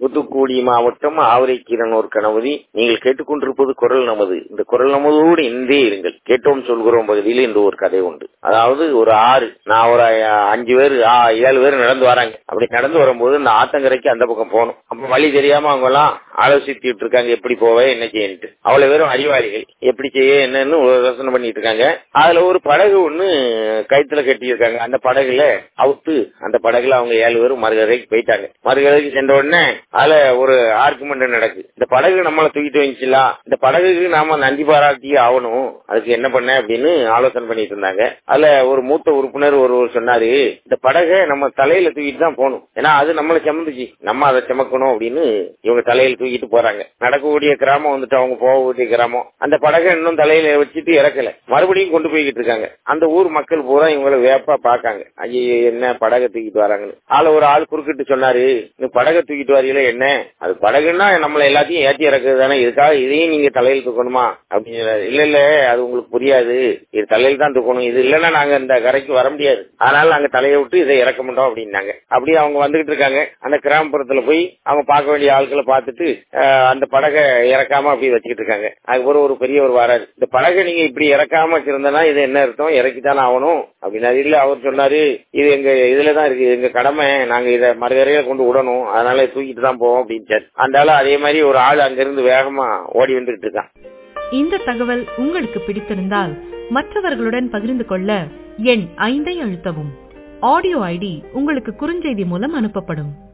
தூத்துக்குடி மாவட்டம் ஆவரைக்கீரனூர் கணபதி. நீங்கள் கேட்டுக்கொண்டிருப்பது குரல் நமது. இந்த குரல் நமதோடு இன்றே இருங்கள். கேட்டோம் சொல்கிறோம் பகுதியில் இன்று ஒரு கதை உண்டு. அதாவது ஒரு ஆறு, நான் ஒரு 5 பேர் 7 பேர் நடந்து வராங்க. அப்படி நடந்து வரும்போது இந்த ஆத்தங்கரைக்கு அந்த பக்கம் போகணும். அப்ப வழி தெரியாம அவங்க எல்லாம் ஆலோசிச்சுட்டு இருக்காங்க, எப்படி போவே என்ன செய்யன்ட்டு. அவ்வளவு பேரும் அறிவாளிகள், எப்படி செய்ய என்னன்னு யோசனை பண்ணிட்டு இருக்காங்க. அதுல ஒரு படகு ஒண்ணு கயித்துல கட்டி இருக்காங்க. அந்த படகுல அவுத்து அந்த படகுல அவங்க 7 பேரும் மறுகரைக்கு போயிட்டாங்க. மறுகரைக்கு சென்ற உடனே அதுல ஒரு ஆர்குமெண்ட் நடக்குது. இந்த படகு நம்மளை தூக்கிட்டு வந்துச்சுலாம், இந்த படகுக்கு நாம நன்றி பாராட்டியே ஆகணும், அதுக்கு என்ன பண்ண அப்படின்னு ஆலோசனை பண்ணிட்டு இருந்தாங்க. அதுல ஒரு மூத்த உறுப்பினர் ஒருவர் சொன்னாரு, இந்த படகை நம்ம தலையில தூக்கிட்டு தான் போகணும், ஏன்னா அது நம்மளை சுமந்துச்சு, நம்ம அதை சுமக்கணும் அப்படின்னு இவங்க தலையில தூக்கிட்டு போறாங்க. நடக்கக்கூடிய கிராமம் வந்துட்டு அவங்க போகக்கூடிய கிராமம். அந்த படகை இன்னும் தலையில வச்சுட்டு இறக்கல, மறுபடியும் கொண்டு போய்கிட்டு இருக்காங்க. அந்த ஊர் மக்கள் பூரா இவங்களை வேப்பா பாக்காங்க, ஐயோ என்ன படகை தூக்கிட்டு வராங்கன்னு. அதுல ஒரு ஆள் குறுக்கிட்டு சொன்னாரு, இந்த படகை தூக்கிட்டு வரீங்களா என்ன, அது படகுன்னா நம்மள எல்லாத்தையும் ஏற்றி இறக்குது தானே, இதுக்காக இதையும் நீங்க தலையில தூக்கணுமா அப்படின்னு. இல்ல இல்ல அது உங்களுக்கு புரியாது, இது தலையில தான் தூக்கணும், இது இல்லன்னா நாங்க இந்த கரைக்கு வர முடியாது, அதனால நாங்க தலையை விட்டு இதை இறக்க மாட்டோம் அப்படின்னாங்க. அப்படியே அவங்க வந்துகிட்டு இருக்காங்க. அந்த கிராமப்புறத்துல போய் அவங்க பார்க்க வேண்டிய ஆட்களை பார்த்துட்டு அந்த படகை இறக்காம அப்படி வச்சுக்கிட்டு இருக்காங்க. அதுக்கப்புறம் ஒரு பெரியவர் வராரு, இந்த படகை நீங்க இப்படி இறக்காம வச்சிருந்தனா இது என்ன அர்த்தம், இறக்கித்தானே ஆகணும் அப்படின்னா. இல்ல அவர் சொன்னாரு, இது எங்க இதுலதான் இருக்கு, எங்க கடமை, நாங்க இதை மறுகரையில கொண்டு விடணும், அதனால தூக்கிட்டு தான் போவோம் அப்படின்னு. அந்த ஆளு அதே மாதிரி ஒரு ஆள் அங்கிருந்து வேகமா ஓடி வந்துட்டு இருக்கான். இந்த தகவல் உங்களுக்கு பிடித்திருந்தால் மற்றவர்களுடன் பகிர்ந்து கொள்ள எண் 5 அழுத்தவும். ஆடியோ ஐடி உங்களுக்கு குறுஞ்செய்தி மூலம் அனுப்பப்படும்.